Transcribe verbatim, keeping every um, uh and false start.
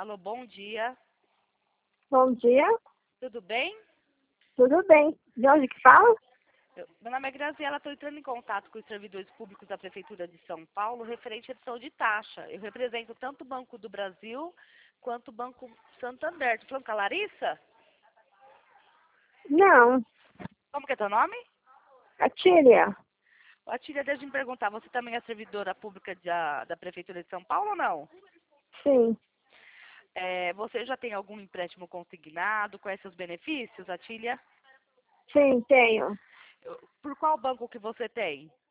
Alô, bom dia. Bom dia, Tudo bem? tudo bem? De onde que fala? Eu- meu nome é Graziela, estou entrando em contato com os servidores públicos da Prefeitura de São Paulo referente à edição de taxa. Eu represento tanto o Banco do Brasil quanto o Banco Santander. Estou falando com a Larissa? Não, Como que é teu nome? a Tília. Atília, deixa eu me perguntar, você também é servidora pública da, da Prefeitura de São Paulo ou não? Sim, É, você já tem algum empréstimo consignado? Conhece os benefícios, Atília? sim, tenho. Eu- Por qual banco que você tem?